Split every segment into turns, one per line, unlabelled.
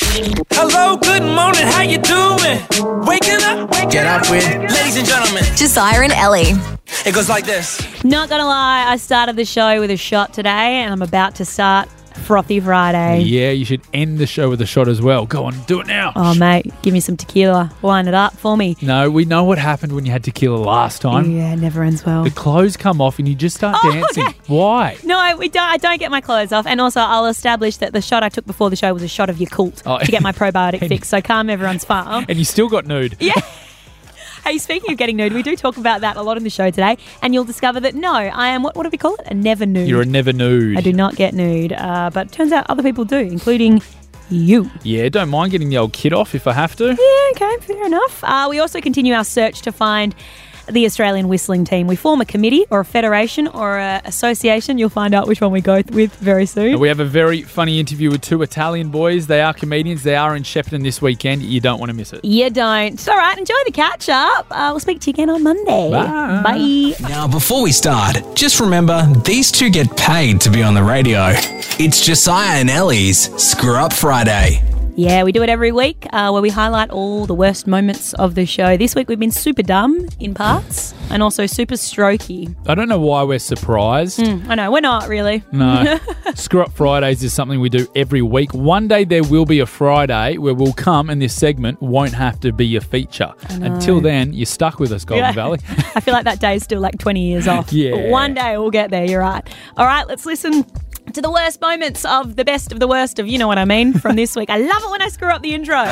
Hello, good morning, how you doing? Waking up, get up with, ladies and gentlemen,
Josiah and Ellie.
It goes like this.
Not gonna lie, I started the show with a shot today, and I'm about to start Frothy Friday.
Yeah, you should end the show with a shot as well. Go on, do it now.
Oh, mate, give me some tequila. Line it up for me.
No, we know what happened when you had tequila last time.
Yeah, it never ends well.
The clothes come off and you just start dancing.
okay.
Why?
No, I don't get my clothes off. And also, I'll establish that the shot I took before the show was a shot of Yakult to get my probiotic fix. So calm everyone's farm.
And you still got nude.
Yeah. Hey, speaking of getting nude, we do talk about that a lot in the show today, and you'll discover that no, I am, what do we call it? A never nude.
You're a never nude.
I do not get nude, but it turns out other people do, including you.
Yeah, don't mind getting the old kid off if I have to.
Yeah, okay, fair enough. We also continue our search to find the Australian whistling team. We form a committee or a federation or an association. You'll find out which one we go with very soon.
We have a very funny interview with two Italian boys. They are comedians. They are in Shepparton this weekend. You don't want to miss it.
You don't. All right, enjoy the catch-up. We'll speak to you again on Monday.
Bye.
Bye.
Now, before we start, just remember, these two get paid to be on the radio. It's Josiah and Ellie's Screw Up Friday.
Yeah, we do it every week where we highlight all the worst moments of the show. This week we've been super dumb in parts and also super strokey.
I don't know why we're surprised.
I know, we're not really.
No. Screw Up Fridays is something we do every week. One day there will be a Friday where we'll come and this segment won't have to be a feature. Until then, you're stuck with us, Golden Valley.
I feel like that day is still like 20 years off.
Yeah.
But one day we'll get there, you're right. All right, let's listen to the worst moments of the best of the worst of, you know what I mean, from this week. I love it when I screw up the intro.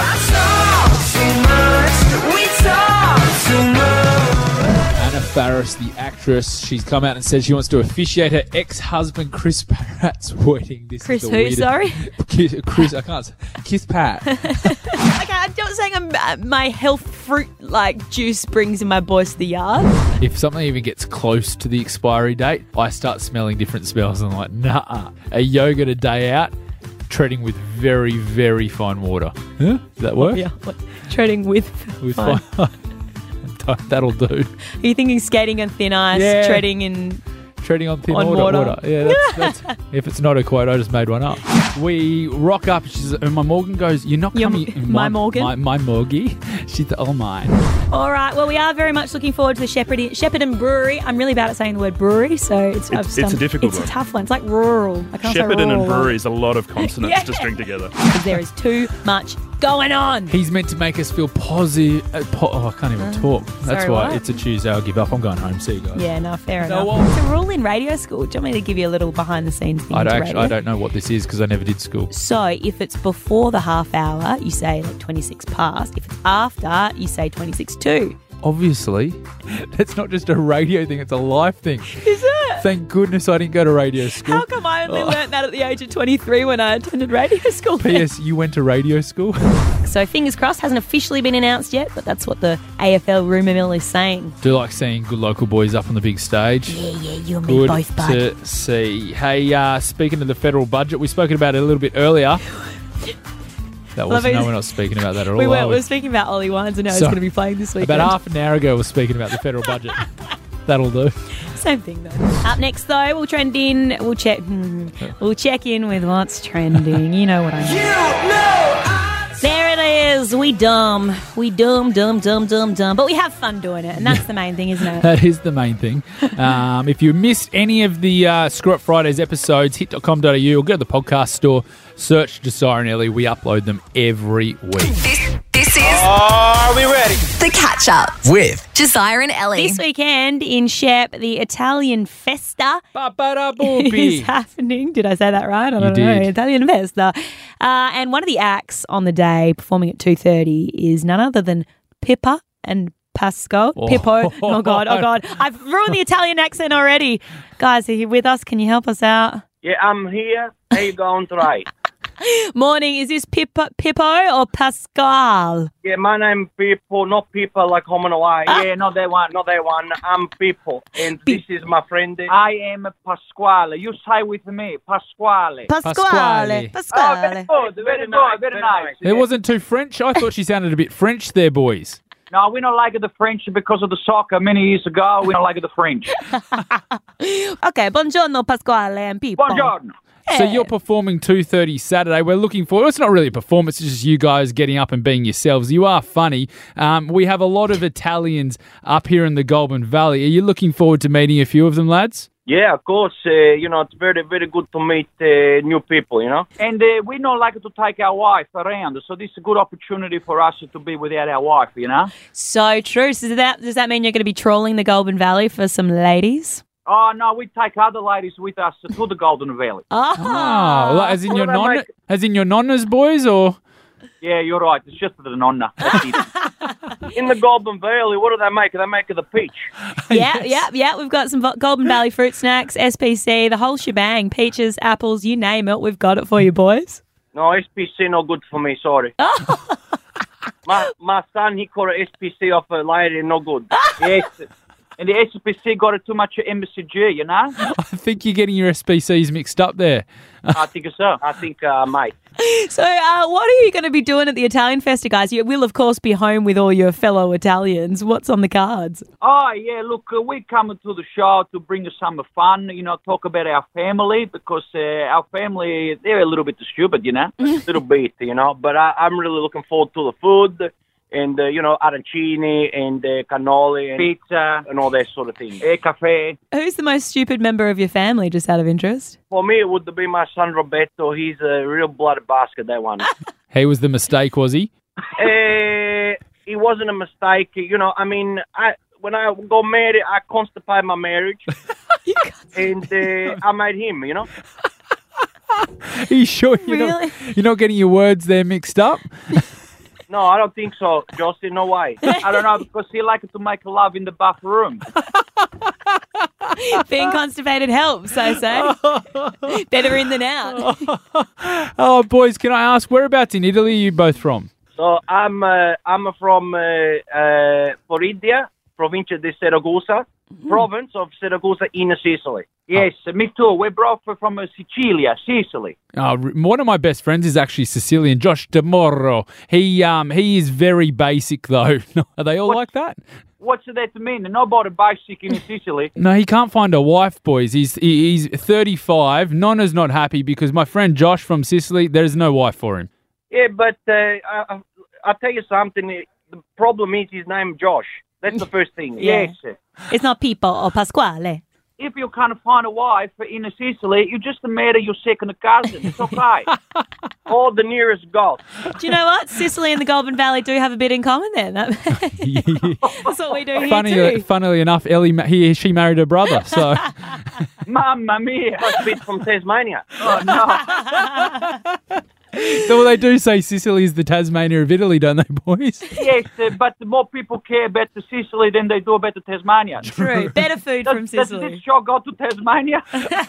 Anna Faris, the actress, she's come out and said she wants to officiate her ex-husband Chris Pratt's wedding. This
Chris
is
who,
weirdest-
sorry?
Chris, I can't say. Kiss Pat.
Okay, I'm not saying my health fruit like juice brings in my boys to the yard.
If something even gets close to the expiry date, I start smelling different smells and I'm like, nah. A yogurt a day out, treading with very, very fine water. Huh? Does that work?
Yeah, treading with fine.
That'll do.
Are you thinking skating on thin ice,
Yeah.
treading in...
Treading on thin
On
water.
water.
Yeah, that's if it's not a quote, I just made one up. We rock up, and my Morgan goes, you're not
Your-
coming...
my Morgan?
My Morgie. She's all mine.
All right, well, we are very much looking forward to the Shepparton Brewery. I'm really bad at saying the word brewery, so it's
a difficult
It's
one.
a tough one. It's like rural. I can't say
Shepparton
rural.
and brewery is a lot of consonants
Yeah.
to string together.
Because there is too much going on.
He's meant to make us feel positive. I can't even talk. That's
sorry,
why
what?
it's a Tuesday. I'll give up. I'm going home. See you guys.
Yeah, no, fair
No,
enough.
well-
It's a rule in radio school. Do you want me to give you a little behind-the-scenes thing into radio?
I don't know what this is because I never did school.
So if it's before the half hour, you say like 26 past. If it's after, you say 26 to.
Obviously, that's not just a radio thing. It's a life thing.
Is it?
Thank goodness I didn't go to radio school.
How come I only learnt that at the age of 23 when I attended radio school?
P.S. You went to radio school?
So fingers crossed, hasn't officially been announced yet, but that's what the AFL rumour mill is saying.
Do like seeing good local boys up on the big stage.
Yeah, you and me
Good
both, bud.
to see. Hey, speaking of the federal budget, we've spoken about it a little bit earlier. That wasn't, no, we're not speaking about that at all.
We
are
were speaking about Ollie Wines and how he's
So,
going to be playing this weekend.
About half an hour ago, we're speaking about the federal budget. That'll do.
Same thing though. Up next though, we'll check in with what's trending. You know what I mean. There it is. We dumb. But we have fun doing it, and that's the main thing, isn't it?
That is the main thing. If you missed any of the Screw Up Fridays episodes, hit.com.au or go to the podcast store, search Josiah and Ellie. We upload them every week.
This is
Are we ready?
the catch up
With
Josiah and Ellie.
This weekend in Shep, the Italian Festa is
Ba-ba-da-boopy.
happening. Did I say that right? I
You
don't know.
did.
Italian Festa. And one of the acts on the day performing at 2:30 is none other than Pippa and Pasco.
Oh.
Pippo. Oh, God. I've ruined the Italian accent already. Guys, are you with us? Can you help us out?
Yeah, I'm here. How you going today?
Morning. Is this Pippo or Pascal?
Yeah, my name Pippo, not people like home and away. Yeah, not that one. I'm Pippo, and this is my friend. I am Pasquale. You say with me, Pasquale.
Pasquale.
Oh, very good, very nice.
It wasn't too French. I thought she sounded a bit French there, boys.
No, we don't like the French because of the soccer many years ago. We don't like the French.
Okay, buongiorno Pasquale and Pippo.
Buongiorno.
So you're performing 2:30 Saturday. We're looking forward. It's not really a performance. It's just you guys getting up and being yourselves. You are funny. We have a lot of Italians up here in the Goulburn Valley. Are you looking forward to meeting a few of them, lads?
Yeah, of course. It's very, very good to meet new people,
And we don't like to take our wife around, so this is a good opportunity for us to be without our wife,
So true. So does that mean you're going to be trawling the Goulburn Valley for some ladies?
Oh, no, we take other ladies with us to the Golden Valley.
Oh, as in your nonnas, boys, or?
Yeah, you're right. It's just the nonna. That's it.
In the Goulburn Valley, what do they make? They make the peach.
Yeah. We've got some Goulburn Valley fruit snacks, SPC, the whole shebang, peaches, apples, you name it. We've got it for you, boys.
No, SPC no good for me, sorry. My son, he caught an SPC off a lady, no good.
Yes. And the SPC got too much MSG,
I think you're getting your SPCs mixed up there.
I think so.
I think, mate.
So what are you going to be doing at the Italian Festa, guys? You will, of course, be home with all your fellow Italians. What's on the cards?
Oh, yeah, look, we're coming to the show to bring us some fun, talk about our family, because our family, they're a little bit stupid,
A little bit, but I'm really looking forward to the food. And, arancini and cannoli and
pizza
and all that sort of thing.
Cafe.
Who's the most stupid member of your family, just out of interest?
For me, it would be my son Roberto. He's a real bloody bastard, that one.
He was the mistake, was he?
He wasn't a mistake. When I got married, I constipated my marriage. And I made him,
Are you sure you're not getting your words there mixed up?
No, I don't think so, Josie. No way.
I don't know, because he liked to make love in the bathroom.
Being constipated helps, I say. Better in than out.
Oh, boys, can I ask, whereabouts in Italy are you both from?
So I'm from Floridia, Provincia di Siracusa, province of Siracusa in Sicily.
Yes, me too. We're both from Sicilia, Sicily.
One of my best friends is actually Sicilian, Josh DeMorro. He is very basic, though. Are they all like that?
What's that mean? Nobody basic in Sicily.
No, he can't find a wife, boys. He's 35. Nonna's not happy because my friend Josh from Sicily, there's no wife for him.
Yeah, but I'll tell you something. The problem is his name Josh. That's the first thing.
Yes.
It's not Pippo or Pasquale.
If you can't find a wife in Sicily, you just marry your second cousin. It's okay.
Or the nearest Gulf.
Do you know what? Sicily and the Goulburn Valley do have a bit in common then. That's what we do here too.
Funnily enough, she married her brother. So,
Mamma mia.
A bit from Tasmania.
Oh, no.
Well, they do say Sicily is the Tasmania of Italy, don't they, boys?
Yes, but more people care about the Sicily than they do about the Tasmania.
True. Better food from Sicily.
Does this show go to Tasmania?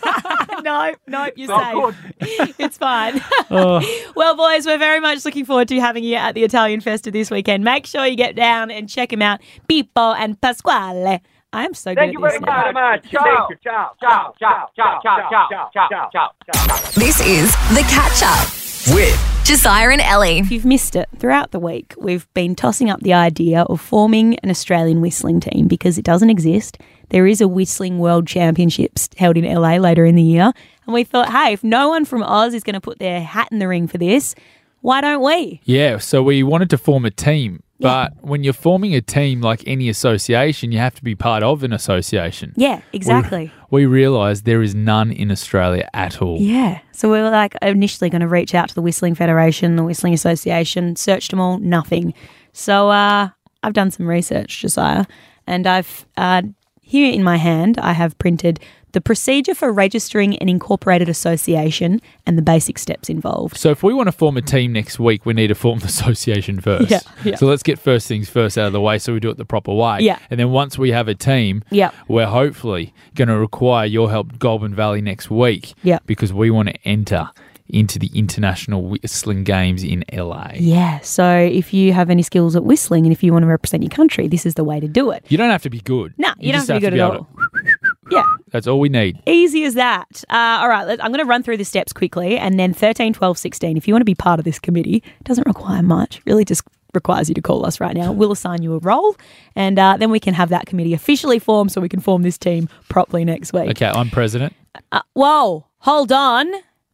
No, you're
So
safe. It's fine. Well, boys, we're very much looking forward to having you at the Italian Festa this weekend. Make sure you get down and check them out, Pippo and Pasquale. I'm so good
Thank you very much.
Ciao.
Thank you. Ciao.
Ciao, ciao, ciao, ciao, ciao, ciao, ciao.
This is The Catch Up
With
Josiah and Ellie.
If you've missed it, throughout the week, we've been tossing up the idea of forming an Australian whistling team because it doesn't exist. There is a Whistling World Championships held in LA later in the year. And we thought, hey, if no one from Oz is going to put their hat in the ring for this, why don't we?
Yeah, so we wanted to form a team. But when you're forming a team like any association, you have to be part of an association.
Yeah, exactly.
We realised there is none in Australia at all.
Yeah. So we were initially going to reach out to the Whistling Federation, the Whistling Association, searched them all, nothing. So I've done some research, Josiah, and I've here in my hand, I have printed the procedure for registering an incorporated association and the basic steps involved.
So if we want to form a team next week, we need to form the association first.
Yeah.
So let's get first things first out of the way so we do it the proper way.
Yeah.
And then once we have a team, we're hopefully going to require your help, Goulburn Valley, next week.
Yeah.
Because we want to enter into the International Whistling Games in LA.
Yeah, so if you have any skills at whistling and if you want to represent your country, this is the way to do it.
You don't have to be good.
No, you don't
just
have to be good at all. Yeah.
That's all we need.
Easy as that. All right, I'm going to run through the steps quickly, and then 13, 12, 16, if you want to be part of this committee, it doesn't require much, really just requires you to call us right now. We'll assign you a role, and then we can have that committee officially formed so we can form this team properly next week.
Okay, I'm president.
Whoa, hold on.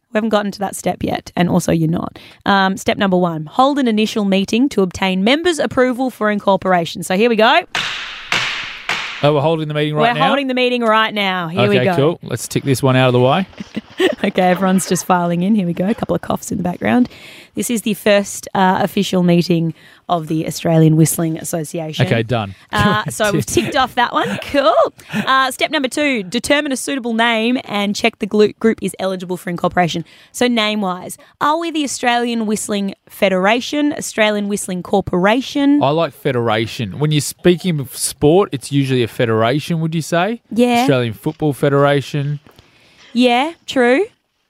We haven't gotten to that step yet, and also you're not. Step number 1, hold an initial meeting to obtain members' approval for incorporation. So here we go.
Oh, we're holding the meeting right now?
We're holding the meeting right now. Here we go.
Okay, cool. Let's tick this one out of the way.
Okay, everyone's just filing in. Here we go. A couple of coughs in the background. This is the first official meeting of the Australian Whistling Association.
Okay, done.
So we've ticked off that one. Cool. Step number 2, determine a suitable name and check the group is eligible for incorporation. So name-wise, are we the Australian Whistling Federation, Australian Whistling Corporation?
I like federation. When you're speaking of sport, it's usually a federation, would you say?
Yeah.
Australian Football Federation.
Yeah, true.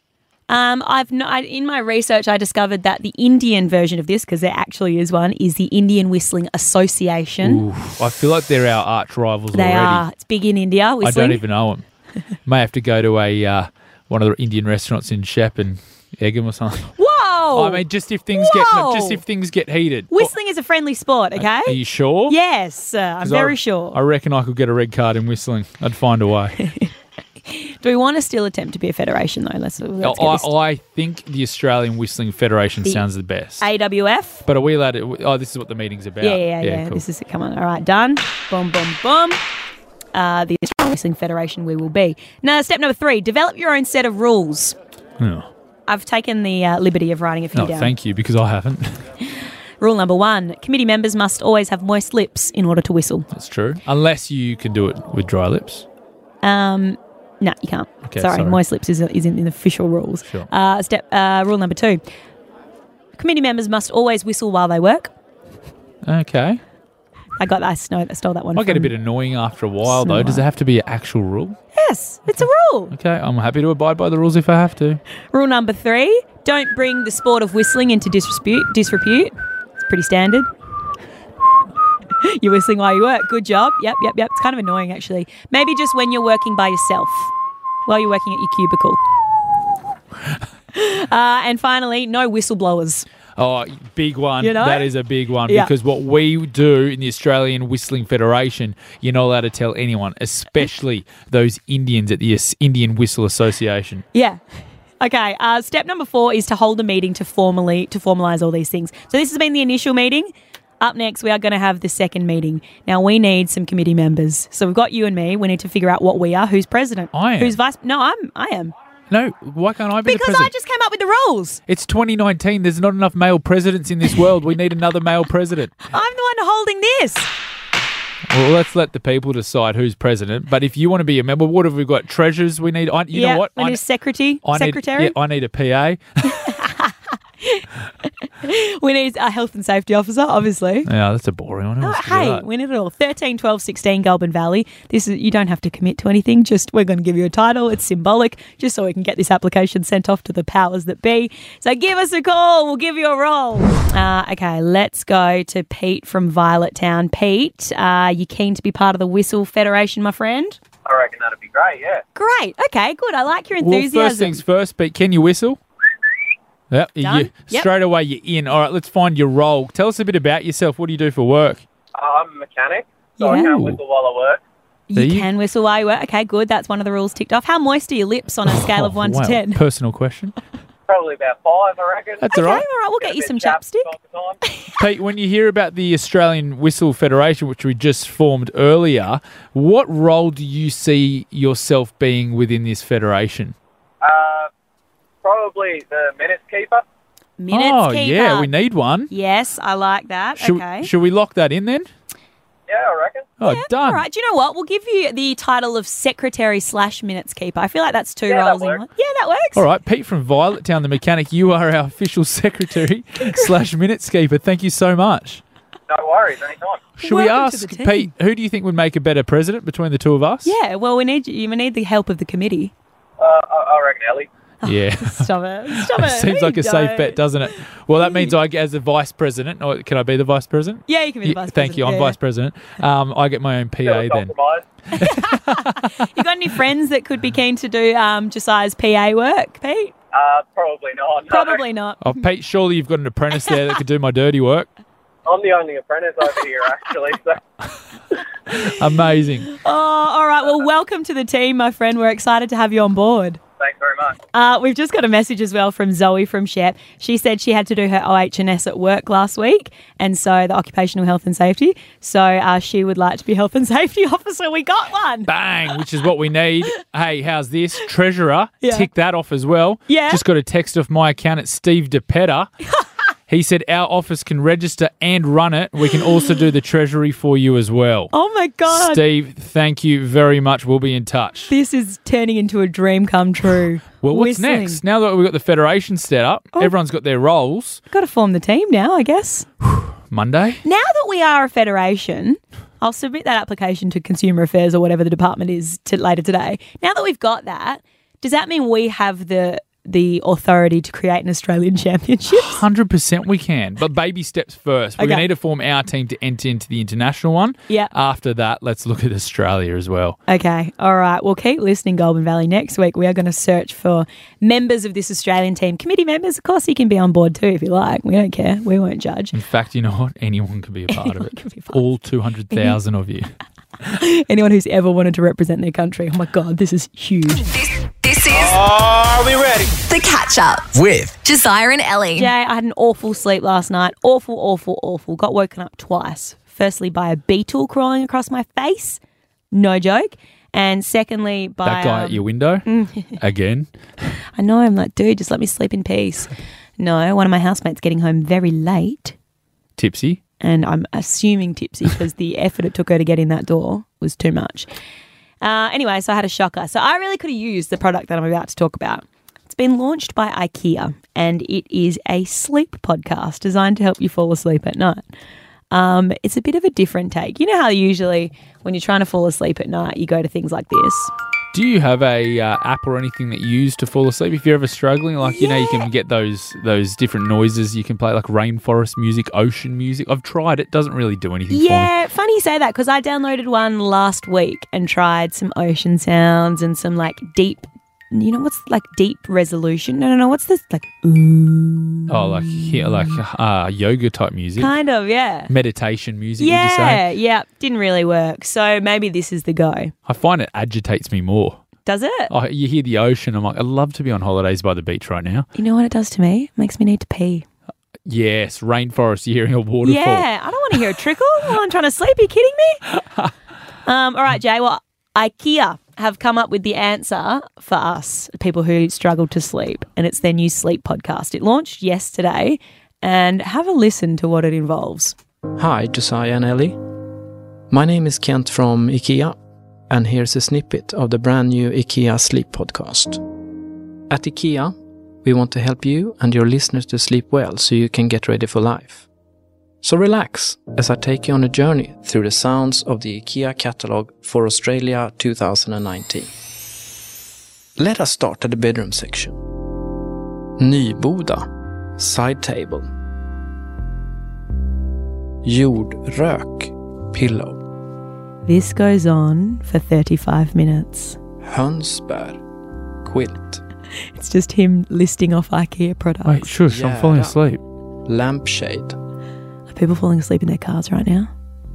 In my research, I discovered that the Indian version of this, because there actually is one, is the Indian Whistling Association.
Ooh, I feel like they're our arch rivals
They
already.
are. It's big in India, whistling.
I don't even know them. May have to go to a one of the Indian restaurants in Shep and egg them or something.
Whoa!
I mean, just if things get heated.
Whistling is a friendly sport, okay?
Are you sure?
Yes, I'm very sure.
I reckon I could get a red card in whistling. I'd find a way.
Do we want to still attempt to be a federation, though? Let's get this.
I think the Australian Whistling Federation sounds the best.
AWF?
But are we allowed to... Oh, this is what the meeting's about.
Yeah.
Cool.
This is it. Come on. All right, done. Boom, boom, boom. The Australian Whistling Federation we will be. Now, step number 3, develop your own set of rules.
Oh.
I've taken the liberty of writing a few down.
Thank you, because I haven't.
Rule number 1, committee members must always have moist lips in order to whistle.
That's true. Unless you can do it with dry lips.
No, you can't.
Okay,
sorry, moist lips is in the official rules.
Sure.
Rule number 2, committee members must always whistle while they work.
Okay.
I stole that one.
Might get a bit annoying after a while, though. Does it have to be an actual rule?
Yes, it's a rule.
Okay, I'm happy to abide by the rules if I have to.
Rule number 3, don't bring the sport of whistling into disrepute. It's pretty standard. You're whistling while you work. Good job. Yep. It's kind of annoying, actually. Maybe just when you're working by yourself, while you're working at your cubicle. And finally, no whistleblowers.
Oh, big one.
You know?
That is a big one,
Yeah.
because what we do in the Australian Whistling Federation, you're not allowed to tell anyone, especially those Indians at the Indian Whistle Association.
Yeah. Okay. Step number 4 is to hold a meeting to formalise all these things. So this has been the initial meeting. Up next, we are going to have the second meeting. Now, we need some committee members. So we've got you and me. We need to figure out what we are. Who's president?
I am.
Who's vice? No, I am.
No, why can't I be the
Because
president?
I just came up with the rules.
It's 2019. There's not enough male presidents in this world. We need another male president.
I'm the one holding this.
Well, let's let the people decide who's president. But if you want to be a member, what have we got? Treasurers, we need... You know what?
We need a secretary.
I need a PA.
We need a health and safety officer, obviously.
Yeah, that's a boring one. Who wants to do
Hey,
that?
we need it all. 13, 12, 16, Goulburn Valley. You don't have to commit to anything. Just we're going to give you a title. It's symbolic, just so we can get this application sent off to the powers that be. So give us a call. We'll give you a roll. Okay, let's go to Pete from Violet Town. Pete, you keen to be part of the Whistle Federation, my friend?
I reckon that'd be great, yeah.
Great. Okay, good. I like your
Well,
enthusiasm.
first things first, Pete, can you whistle? Yep.
Done. Yep.
Straight away, you're in. All right, let's find your role. Tell us a bit about yourself. What do you do for work?
I'm a mechanic, so I
Yeah.
can't whistle while I work.
You can whistle while you work. Okay, good. That's one of the rules ticked off. How moist are your lips on a scale of 1
wow.
to 10?
Personal question.
Probably about 5, I reckon.
That's
Okay,
all right.
We'll get you some
Bit of
chapstick.
time to time.
Pete, when you hear about the Australian Whistle Federation, which we just formed earlier, what role do you see yourself being within this federation?
Probably the minutes keeper.
Minutes keeper.
yeah, we need one.
Yes, I like that. Okay.
Should we lock that in then?
Yeah, I reckon.
Oh,
Yeah,
done.
All right. Do you know what? We'll give you the title of secretary/minutes keeper. I feel like that's 2
Yeah, that
roles in
works.
one. Yeah, that works.
All right, Pete from Violet Town, the mechanic, you are our official secretary / minutes keeper. Thank you so much.
No worries, anytime.
Should we
Welcome to
ask,
the team.
Pete, who do you think would make a better president between the two of us?
Yeah. Well, we need the help of the committee.
I reckon Ellie.
Yeah.
Stop it. Stop it.
Seems like a safe
Don't.
bet, doesn't it? Well, that means I, as the vice president, or can I be the vice president?
Yeah, you can be the vice
Thank you. I'm
president.
vice president. I get my own PA
Still a
then.
compromise.
You got any friends that could be keen to do Josiah's PA work, Pete?
Probably not. No.
Probably not.
Oh, Pete, surely you've got an apprentice there that could do my dirty work.
I'm the only apprentice over here, actually. So
Amazing.
Oh, all right. Well, welcome to the team, my friend. We're excited to have you on board.
thanks very much.
We've just got a message as well from Zoe from Shep. She said she had to do her OH&S at work last week, and so the occupational health and safety. So she would like to be health and safety officer. We got one.
Bang, which is what we need. Hey, how's this? Treasurer,
Yeah.
tick that off as well.
Yeah.
Just got a text off my accountant, Steve DePetta. He said our office can register and run it. We can also do the treasury for you as well.
Oh my God.
Steve, thank you very much. We'll be in touch.
This is turning into a dream come true.
Well, what's
Whistling.
next? Now that we've got the federation set up, everyone's got their roles.
Got to form the team now, I guess.
Monday?
Now that we are a federation, I'll submit that application to Consumer Affairs or whatever the department is later today. Now that we've got that, does that mean we have the authority to create an Australian championship?
100% we can. But baby steps first. We're
Okay.
going to need to form our team to enter into the international one.
Yeah.
After that, let's look at Australia as well.
Okay, all right. Well, keep listening, Goulburn Valley. Next week, we are going to search for members of this Australian team. Committee members, of course, you can be on board too if you like. We don't care. We won't judge.
In fact, you know what? Anyone can be a part of
Anyone
it.
can be part of
All 200,000 of you.
Anyone who's ever wanted to represent their country. Oh my God, this is huge.
This is
Are we ready?
The Catch Up.
With
Josiah and Ellie.
Jay, I had an awful sleep last night. Awful. Got woken up twice. Firstly, by a beetle crawling across my face. No joke. And secondly, by
That guy at your window? Again?
I know, I'm like, dude, just let me sleep in peace. No, one of my housemates getting home very late.
Tipsy?
And I'm assuming tipsy because the effort it took her to get in that door was too much. Anyway, so I had a shocker. So I really could have used the product that I'm about to talk about. It's been launched by IKEA, and it is a sleep podcast designed to help you fall asleep at night. It's a bit of a different take. You know how usually when you're trying to fall asleep at night, you go to things like this.
Do you have a app or anything that you use to fall asleep if you're ever struggling? Like, you know, you can get those different noises you can play, like rainforest music, ocean music. I've tried it. Doesn't really do anything for me.
Yeah, funny you say that because I downloaded one last week and tried some ocean sounds and some like deep, you know, what's like deep resolution? No, what's this? Like, ooh.
Oh, like yoga type music.
Kind of, yeah.
Meditation music, would you say?
Yeah, didn't really work. So maybe this is the go.
I find it agitates me more.
Does it?
Oh, you hear the ocean. I'm like, I'd love to be on holidays by the beach right now.
You know what it does to me? It makes me need to pee.
Yes, rainforest, you're hearing a waterfall.
Yeah, I don't want to hear a trickle while I'm trying to sleep. Are you kidding me? All right, Jay. Well, IKEA have come up with the answer for us, people who struggle to sleep, and it's their new sleep podcast. It launched yesterday, and have a listen to what it involves.
Hi, Josiah and Ellie. My name is Kent from IKEA, and here's a snippet of the brand new IKEA Sleep Podcast. At IKEA, we want to help you and your listeners to sleep well so you can get ready for life. So relax as I take you on a journey through the sounds of the IKEA catalogue for Australia 2019. Let us start at the bedroom section. Nyboda, side table. Jordrök, pillow.
This goes on for 35 minutes.
Hönsbär, quilt.
It's just him listing off IKEA products.
Wait, shush, I'm falling asleep.
Lampshade.
Are people falling asleep in their cars right now?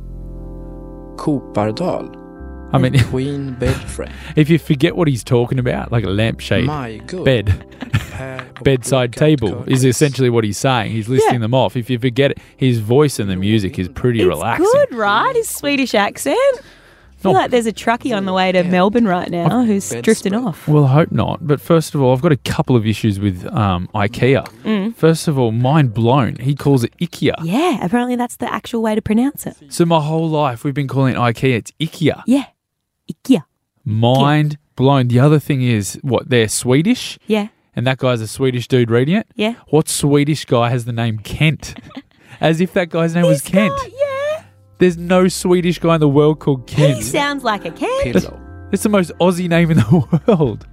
Kopardal.
I mean,
Queen bed frame.
if you forget what he's talking about, like a lampshade,
My good.
bed, bedside table is essentially what he's saying. He's listing them off. If you forget it, his voice and the music is pretty
It's
relaxing.
good, right? His Swedish accent. I feel like there's a truckie on the way to Melbourne right now who's drifting off.
Well, I hope not. But first of all, I've got a couple of issues with IKEA. First of all, mind blown. He calls it IKEA.
Yeah, apparently that's the actual way to pronounce it.
So my whole life we've been calling it IKEA. It's IKEA.
Yeah, IKEA.
Mind blown. The other thing is, what, they're Swedish?
Yeah,
And that guy's a Swedish dude reading it?
yeah.
What Swedish guy has the name Kent? As if that guy's name was
This
Kent.
guy, yeah.
There's no Swedish guy in the world called Kent.
He sounds like a Ken.
Pillow.
It's the most Aussie name in the world.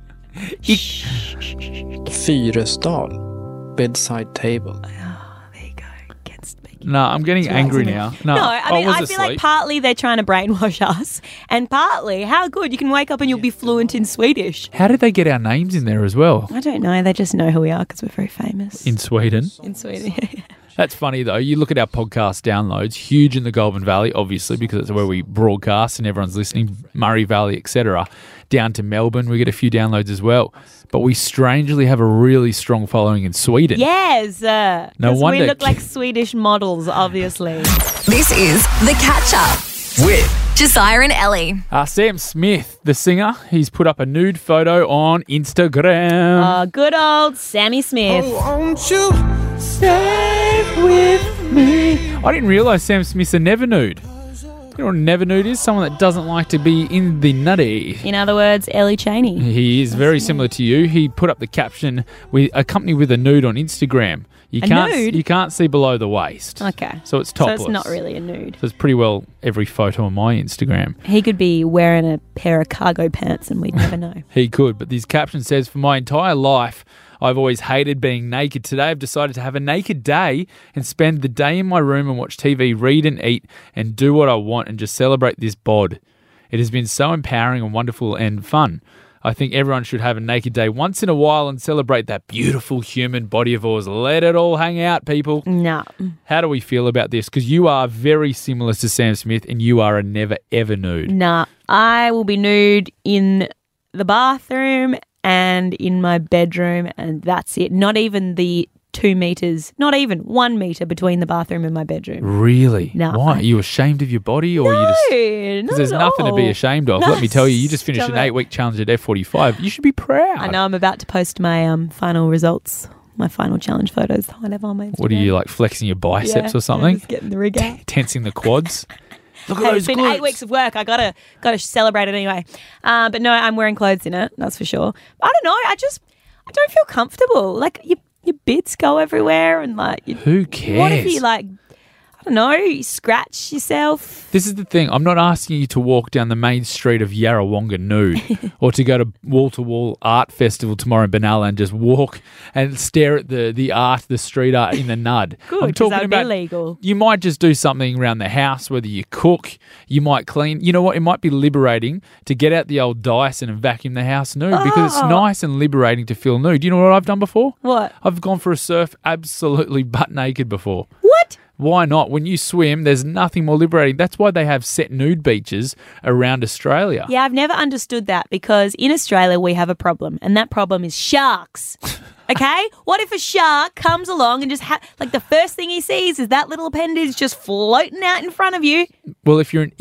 Fyrestal, bedside table.
There you go. Ken's speaking.
No, I'm getting angry now. No,
I mean, I
was
feel like
asleep.
partly they're trying to brainwash us, and partly, how good, you can wake up and you'll be fluent in Swedish.
How did they get our names in there as well?
I don't know, they just know who we are because we're very famous
In Sweden.
in Sweden.
That's funny, though. You look at our podcast downloads, huge in the Goulburn Valley, obviously, because it's where we broadcast and everyone's listening, Murray Valley, etc. Down to Melbourne, we get a few downloads as well. But we strangely have a really strong following in Sweden.
Yes.
No
'cause
wonder.
we look like Swedish models, obviously.
This is The Catch Up
With
Josiah and Ellie.
Sam Smith, the singer, he's put up a nude photo on Instagram.
Oh, good old Sammy Smith.
Won't you
Stay with me. I didn't realise Sam Smith's a never nude. You know what a never nude is? Someone that doesn't like to be in the nutty.
In other words, Ellie Cheney.
He is very similar to you. He put up the caption with accompanied with a nude on Instagram. You
nude?
You can't see below the waist.
Okay.
So it's topless.
So it's not really a nude.
So it's pretty well every photo on my Instagram.
He could be wearing a pair of cargo pants and we'd never know.
He could, but this caption says, "For my entire life, I've always hated being naked. Today I've decided to have a naked day and spend the day in my room and watch TV, read and eat and do what I want and just celebrate this bod. It has been so empowering and wonderful and fun. I think everyone should have a naked day once in a while and celebrate that beautiful human body of ours. Let it all hang out, people."
No.
How do we feel about this? Because you are very similar to Sam Smith and you are a never ever nude.
Nah. I will be nude in the bathroom and in my bedroom, and that's it. Not even the 2 meters, not even 1 meter between the bathroom and my bedroom.
Really?
No.
Why? Are you ashamed of your body? Or
No,
you just...
not
Because there's
at
nothing to be
all.
ashamed of.
No,
Let me tell you, you just finished
stop
an
it.
8-week challenge at F45. You should be proud.
I know I'm about to post my final results, my final challenge photos, whatever on my Instagram.
What are you, like, flexing your biceps
Yeah,
or something?
Just getting the rig out.
Tensing the quads? Look at
Hey,
those
it's been
glutes.
8 weeks of work. I gotta celebrate it anyway. But no, I'm wearing clothes in it. That's for sure. I don't know. I don't feel comfortable. Like your bits go everywhere, and like
Who cares?
what if you like? I don't know. You scratch yourself.
This is the thing. I'm not asking you to walk down the main street of Yarrawonga nude or to go to wall-to-wall art festival tomorrow in Benalla and just walk and stare at the art, the street art in the nud.
Good,
I'm
'cause
talking
that'd be
about
illegal.
You might just do something around the house, whether you cook, you might clean. You know what? It might be liberating to get out the old Dyson and vacuum the house nude because it's nice and liberating to feel nude. You know what I've done before?
What?
I've gone for a surf absolutely butt naked before.
What?
Why not? When you swim, there's nothing more liberating. That's why they have set nude beaches around Australia.
Yeah, I've never understood that because in Australia we have a problem, and that problem is sharks. Okay? What if a shark comes along and just like the first thing he sees is that little appendage just floating out in front of you?
Well, if you're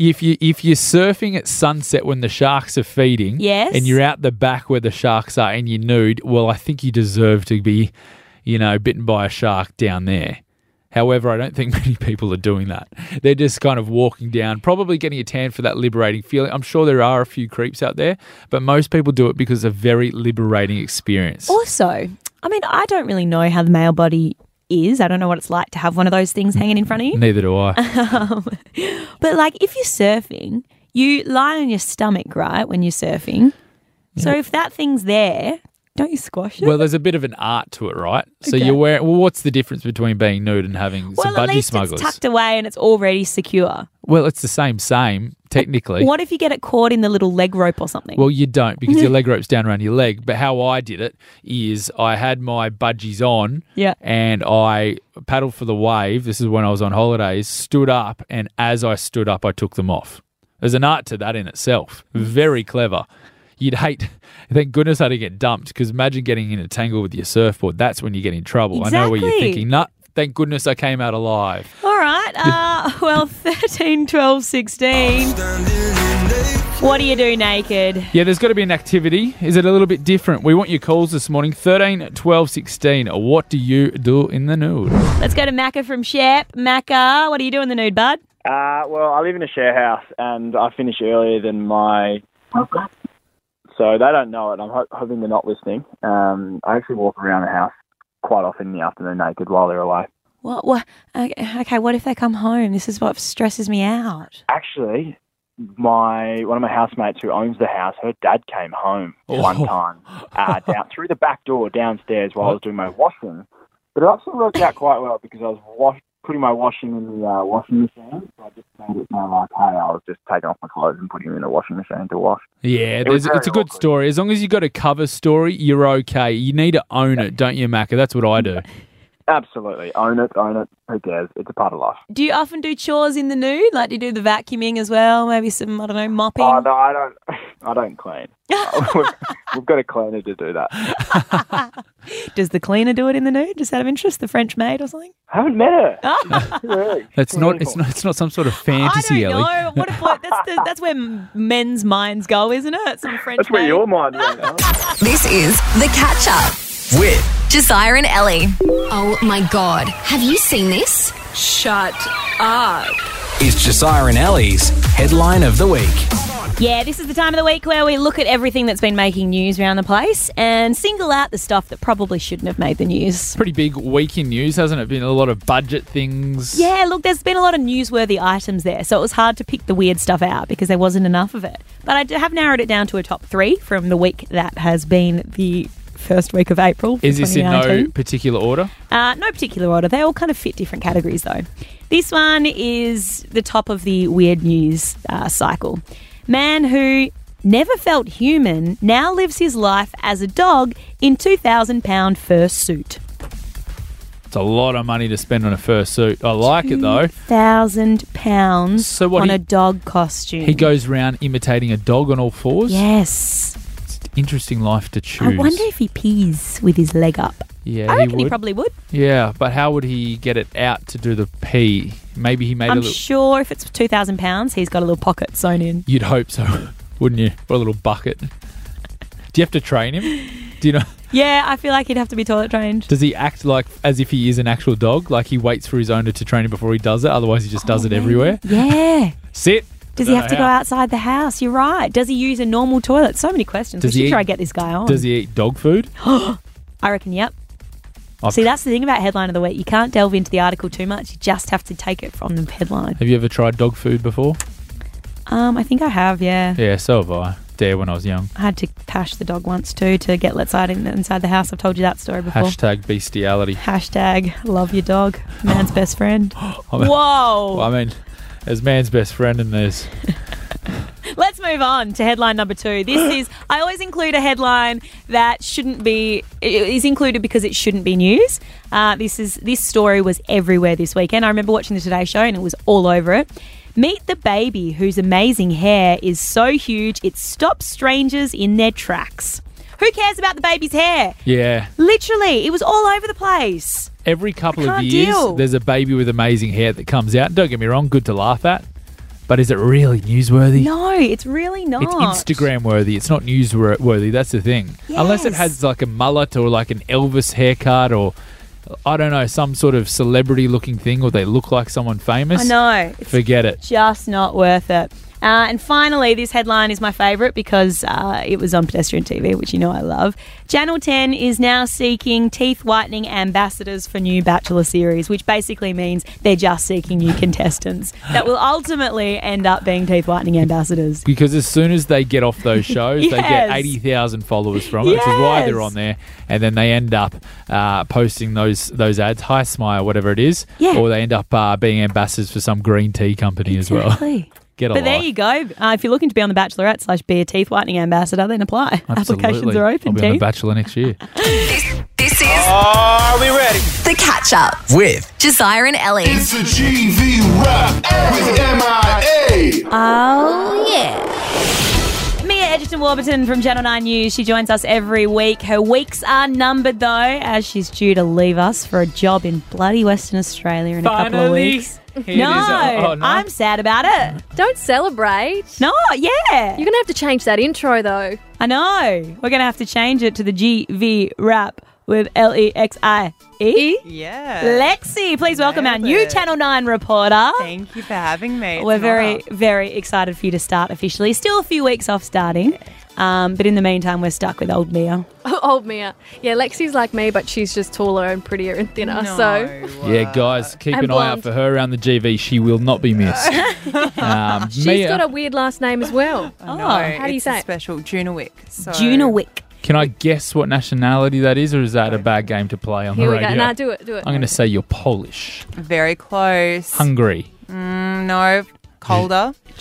surfing at sunset when the sharks are feeding,
Yes.
and you're out the back where the sharks are and you're nude, well, I think you deserve to be, bitten by a shark down there. However, I don't think many people are doing that. They're just kind of walking down, probably getting a tan for that liberating feeling. I'm sure there are a few creeps out there, but most people do it because it's a very liberating experience.
Also, I mean, I don't really know how the male body is. I don't know what it's like to have one of those things hanging in front of you.
Neither do I.
But like if you're surfing, you lie on your stomach, right, when you're surfing. So if that thing's there, don't you squash it?
Well, there's a bit of an art to it, right? So
Okay.
you're wearing. Well, what's the difference between being nude and having some
Well, at
budgie
least
smugglers?
it's tucked away and it's already secure.
Well, it's the same, technically.
What if you get it caught in the little leg rope or something?
Well, you don't because your leg rope's down around your leg. But how I did it is I had my budgies on
Yeah.
and I paddled for the wave. This is when I was on holidays, stood up, and as I stood up, I took them off. There's an art to that in itself. Very clever. You'd hate, thank goodness I didn't get dumped because imagine getting in a tangle with your surfboard. That's when you get in trouble. I know what you're
Exactly.
thinking. No, thank goodness I came out alive.
All right. Well, 13, 12, 16. What do you do naked?
Yeah, there's got to be an activity. Is it a little bit different? We want your calls this morning. 13, 12, 16. What do you do in the nude?
Let's go to Macca from Shep. Macca, what do you do in the nude, bud?
Well, I live in a share house and I finish earlier than my... So they don't know it. I'm hoping they're not listening. I actually walk around the house quite often in the afternoon naked while they're away.
What? Okay, what if they come home? This is what stresses me out.
Actually, one of my housemates who owns the house, her dad came home one time down through the back door downstairs while I was doing my washing. But it actually worked out quite well because I was putting my washing in the washing machine. So I just made it sound like, hey, I was just taking off my clothes and putting them in the washing machine to wash.
Yeah,
was
it's a
very
good story. As long as you got a cover story, you're okay. You need to own it, don't you, Macca? That's what I do.
Absolutely. Own it. Who cares? It's a part of life.
Do you often do chores in the nude? Like, do you do the vacuuming as well? Maybe some, I don't know, mopping?
Oh, no, I don't. I don't clean. We've got a cleaner to do that.
Does the cleaner do it in the nude, just out of interest? The French maid or something?
I haven't met her. Really?
It's not some sort of fantasy,
I don't
Ellie.
know. What if that's where men's minds go, isn't it? Some French
That's where
maid.
your mind went.
This is The Catch Up
With
Josiah and Ellie.
Oh my God. Have you seen this?
Shut up.
It's Josiah and Ellie's Headline of the Week.
Yeah, this is the time of the week where we look at everything that's been making news around the place and single out the stuff that probably shouldn't have made the news.
Pretty big week in news, hasn't it? Been a lot of budget things.
Yeah, look, there's been a lot of newsworthy items there, so it was hard to pick the weird stuff out because there wasn't enough of it. But I have narrowed it down to a top 3 from the week that has been the first week of April.
Is this in
2019.
no particular order?
No particular order. They all kind of fit different categories, though. This one is the top of the weird news cycle. Man who never felt human now lives his life as a dog in £2,000 fursuit.
It's a lot of money to spend on a fursuit. I like it, though.
£2,000
So what,
on
he-
a dog costume.
He goes around imitating a dog on all fours?
Yes.
It's an interesting life to choose.
I wonder if he pees with his leg up.
Yeah,
I reckon he
would.
probably would.
Yeah, but how would he get it out to do the pee? Maybe he made a
I'm
little...
sure if it's £2,000, he's got a little pocket sewn in.
You'd hope so, wouldn't you? Or a little bucket. Do you have to train him? Do you know?
Yeah, I feel like he'd have to be toilet trained.
Does he act like as if he is an actual dog? Like he waits for his owner to train him before he does it? Otherwise, he just does it everywhere?
Yeah.
Sit.
Does he have to go outside the house? You're right. Does he use a normal toilet? So many questions.
Does
we
he
should try
eat-
to get this guy on.
Does he eat dog food?
I reckon, yep. See, that's the thing about Headline of the Week. You can't delve into the article too much. You just have to take it from the headline.
Have you ever tried dog food before?
I think I have, yeah.
Yeah, so have I. There when I was young.
I had to pash the dog once too to get let inside the house. I've told you that story before.
Hashtag bestiality.
Hashtag love your dog. Man's best friend.
I mean-
Whoa.
Well, I mean, there's man's best friend and there's...
Let's move on to headline number 2. This is, I always include a headline that shouldn't be, it is included because it shouldn't be news. This story was everywhere this weekend. I remember watching the Today Show and it was all over it. Meet the baby whose amazing hair is so huge it stops strangers in their tracks. Who cares about the baby's hair?
Yeah.
Literally, it was all over the place.
Every couple of
can't
years,
deal.
there's a baby with amazing hair that comes out. Don't get me wrong, good to laugh at. But is it really newsworthy?
No, it's really not.
It's Instagram worthy. It's not newsworthy. That's the thing. Unless it has like a mullet or like an Elvis haircut or, I don't know, some sort of celebrity looking thing or they look like someone famous.
I know. It's
Forget it.
just not worth it. And finally, this headline is my favourite because it was on Pedestrian TV, which you know I love. Channel 10 is now seeking teeth whitening ambassadors for new Bachelor series, which basically means they're just seeking new contestants that will ultimately end up being teeth whitening ambassadors.
Because as soon as they get off those shows, they get
Yes.
80,000 followers from it, which is why they're
Yes.
on there. And then they end up posting those ads, Hi Smile, whatever it is.
Yeah.
Or they end up being ambassadors for some green tea company as well.
Exactly.
Get a
But there
life.
you go. If you're looking to be on The Bachelorette / be a teeth whitening ambassador, then apply.
Absolutely.
Applications are open,
I'll be on The
team.
Bachelor next year.
This is
Are we ready?
The Catch Up
With
Josiah and Ellie.
It's a GV rap with MIA.
Oh, yeah. Mia Edgerton-Warburton from Channel 9 News. She joins us every week. Her weeks are numbered, though, as she's due to leave us for a job in bloody Western Australia in a couple of
Finally.
weeks.
Here it
No,
is. Oh, no.
I'm sad about it.
Don't celebrate.
No, yeah.
You're going to have to change that intro, though.
I know. We're going to have to change it to the GV rap with Lexie.
Yeah.
Lexi, please welcome our
Nailed
new
it.
Channel 9 reporter.
Thank you for having me.
We're
It's an
very,
honour.
very excited for you to start officially. Still a few weeks off starting, but in the meantime, we're stuck with old Mia.
Old Mia. Yeah, Lexi's like me, but she's just taller and prettier and thinner. So
Yeah, guys, keep
And
an eye out
blonde.
for her around the GV. She will not be missed.
she's
Mia,
got a weird last name as well.
I know.
How do you
it's
say
a
it?
special Junawick. So
Junawick.
can I guess what nationality that is, or is that a bad game to play on
Here
the
we
radio?
go. Nah, do it.
I'm going to say you're Polish.
Very close.
Hungary.
No, colder.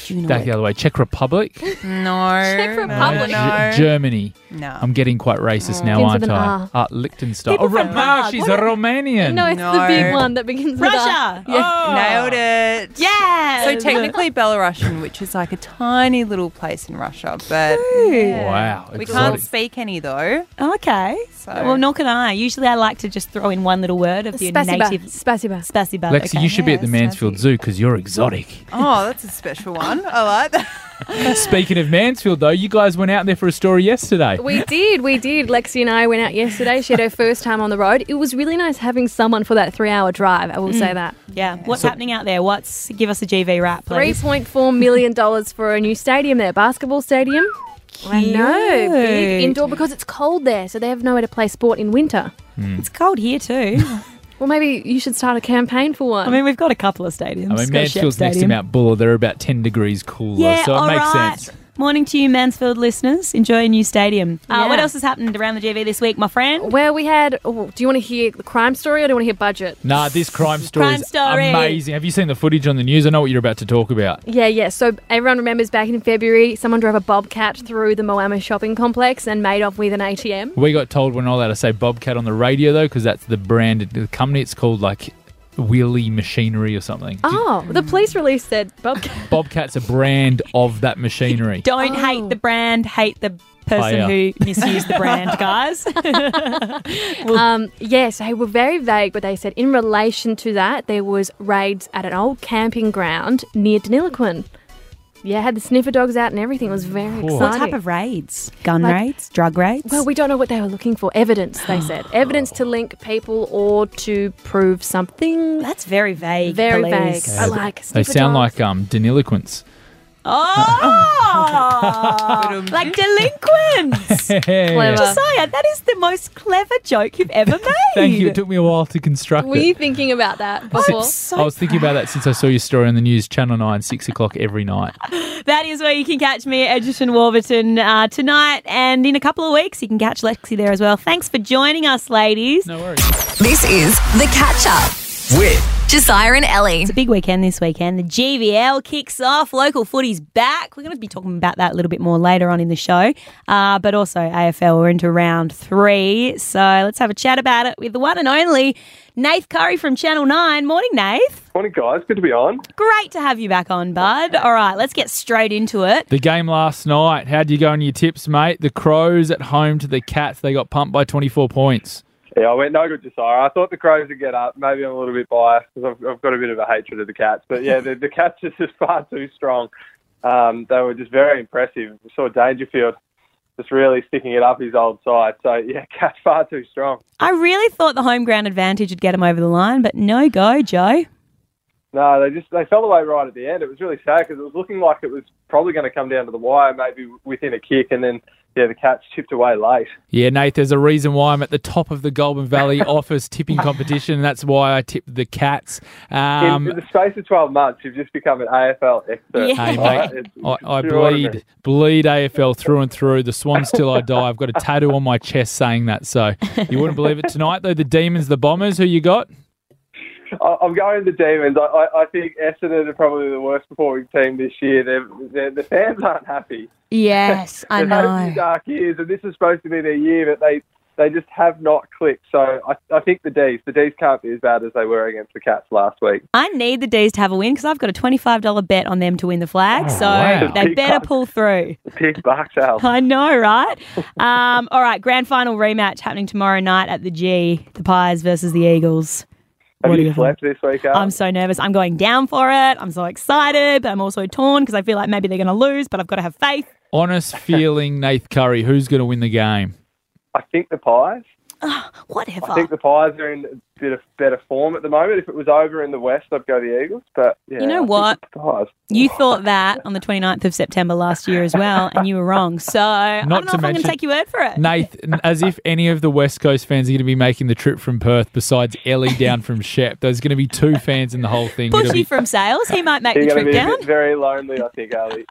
Back the other way. Czech Republic?
No.
Czech Republic?
No.
Germany.
No.
I'm getting quite racist now,
Begins
aren't
with an
I?
R.
Liechtenstein.
People
Oh,
from Prague.
she's a Romanian.
No, it's the big one that begins with
Russia.
R. Yeah.
Nailed it.
Yeah.
So technically Belarusian, which is like a tiny little place in Russia, but yeah.
Wow.
We
exotic.
can't speak any though.
Okay.
So
Well, nor can I. Usually I like to just throw in one little word of the
Spasiba.
native.
Spasiba.
Spasiba.
Lexi,
okay.
you should be at the
Yes,
Mansfield
Tassie.
Zoo because you're exotic.
oh, that's a special one. I like that.
Speaking of Mansfield, though, you guys went out there for a story yesterday.
We did. Lexi and I went out yesterday. She had her first time on the road. It was really nice having someone for that 3-hour drive. I will say that.
Yeah. What's happening out there? Give us a GV wrap, please.
$3.4 million for a new stadium there, basketball stadium. I know, big indoor because it's cold there, so they have nowhere to play sport in winter.
It's cold here too.
Well, maybe you should start a campaign for one.
I mean, we've got a couple of stadiums.
I mean,
Got
Mansfield's
Shep
next to
Stadium.
Mount Buller. They're about 10 degrees cooler,
Yeah,
so it
all
makes
right.
sense.
Morning to you, Mansfield listeners. Enjoy a new stadium.
Yeah.
What else has happened around the GV this week, my friend?
Well, we had. Oh, do you want to hear the crime story or do you want to hear budget?
Nah, this crime story
Crime
is
story.
amazing. Have you seen the footage on the news? I know what you're about to talk about.
Yeah. So everyone remembers back in February, someone drove a bobcat through the Moama shopping complex and made off with an ATM.
We got told we're not allowed to say Bobcat on the radio, though, because that's the brand, the company. It's called, like, Wheelie Machinery or something.
Oh, the police release said bobcat.
Bobcat's a brand of that machinery.
Don't hate the brand, hate the person
Player.
who misused the brand, guys.
Yes, they were very vague, but they said in relation to that, there was raids at an old camping ground near Deniliquin. Yeah, had the sniffer dogs out and everything. It was very exciting.
What type of raids? Gun
Like-
raids? Drug raids?
Well, we don't know what they were looking for. Evidence, they said. Evidence to link people or to prove something.
That's very vague.
Very
police.
vague. I like
They
sniffer
sound
dogs.
like delinquents.
Oh, like delinquents.
Clever.
Josiah, that is the most clever joke you've ever made.
Thank you. It took me a while to construct
Were
it.
you thinking about that before?
I was thinking about that since I saw your story on the news, Channel 9, 6 o'clock every night.
That is where you can catch me at Edgerton Warburton tonight, and in a couple of weeks you can catch Lexi there as well. Thanks for joining us, ladies.
No worries.
This is The Catch Up
With
Josiah and Ellie.
It's a big weekend this weekend. The GVL kicks off. Local footy's back. We're going to be talking about that a little bit more later on in the show. But also AFL, we're into round 3. So let's have a chat about it with the one and only Nath Curry from Channel 9. Morning, Nath.
Morning, guys. Good to be on.
Great to have you back on, bud. All right, let's get straight into it.
The game last night, how'd you go on your tips, mate? The Crows at home to the Cats. They got pumped by 24 points.
Yeah, I went no good, Josiah. I thought the Crows would get up. Maybe I'm a little bit biased because I've got a bit of a hatred of the Cats. But yeah, the Cats are just far too strong. They were just very impressive. We saw Dangerfield just really sticking it up his old side. So yeah, Cats far too strong.
I really thought the home ground advantage would get him over the line, but no go, Joe.
No, they fell away right at the end. It was really sad because it was looking like it was probably going to come down to the wire, maybe within a kick, and then yeah, the Cats chipped away late.
Yeah, Nate, there's a reason why I'm at the top of the Goulburn Valley office tipping competition, and that's why I tipped the Cats.
In the space of 12 months, you've just become an AFL expert.
Yeah.
Hey, mate,
It's
I
extraordinary.
bleed AFL through and through. The Swans till I die. I've got a tattoo on my chest saying that. So you wouldn't believe it tonight, though. The Demons, the Bombers, who you got?
I'm going to the Demons. I think Essendon are probably the worst performing team this year. The fans aren't happy.
Yes, I
They've had a
know.
few dark years, and this is supposed to be their year, but they just have not clicked. So I think the D's can't be as bad as they were against the Cats last week.
I need the D's to have a win because I've got a $25 bet on them to win the flag, so
wow.
they
Big
better
bucks.
pull through.
Big bucks, Al.
I know, right? All right, grand final rematch happening tomorrow night at the G, the Pies versus the Eagles.
Have
What do
you
you
slept this week, Al?
I'm so nervous. I'm going down for it. I'm so excited, but I'm also torn because I feel like maybe they're going to lose, but I've got to have faith.
Honest feeling, Nath Curry. Who's going to win the game?
I think the Pies.
Whatever.
I think the Pies are in a bit of better form at the moment. If it was over in the West, I'd go the Eagles. But yeah,
You know
I think
what?
it's the Pies.
You thought that on the 29th of September last year as well, and you were wrong. So I don't know if I'm going to take your word for it.
Nath, as if any of the West Coast fans are going to be making the trip from Perth besides Ellie down from Shep. There's going to be 2 fans in the whole thing. It'll
Bushy
be-
from Sales, he might make
You're
the
going to
trip
be
down.
very lonely, I think, Ali.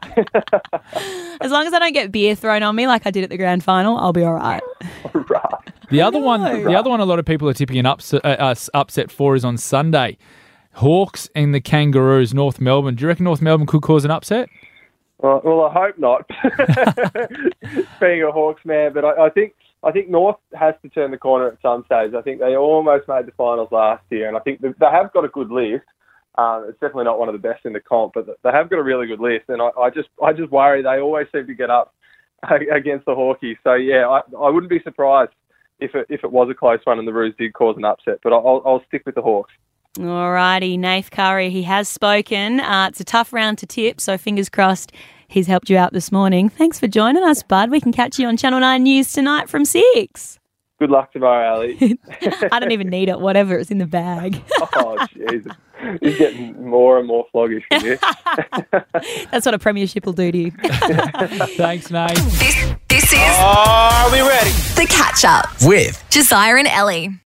As long as I don't get beer thrown on me like I did at the grand final, I'll be all right.
The other one, a lot of people are tipping an upset for is on Sunday. Hawks and the Kangaroos, North Melbourne. Do you reckon North Melbourne could cause an upset?
Well, I hope not. Being a Hawks man, but I think North has to turn the corner at some stage. I think they almost made the finals last year, and I think they have got a good list. It's definitely not one of the best in the comp, but they have got a really good list, and I just worry they always seem to get up against the Hawkies. So yeah, I wouldn't be surprised if it was a close one and the Roos did cause an upset, but I'll stick with the Hawks.
Alrighty, Nath Curry, he has spoken. It's a tough round to tip, so fingers crossed he's helped you out this morning. Thanks for joining us, bud. We can catch you on Channel 9 News tonight from 6.
Good luck tomorrow, Ali.
I don't even need it, whatever, it's in the bag.
Oh, Jesus. He's getting more and more floggish from you.
That's what a premiership will do to you.
Thanks, Nate.
This is
Are we ready?
The Catch Up
With
Josiah and Ellie.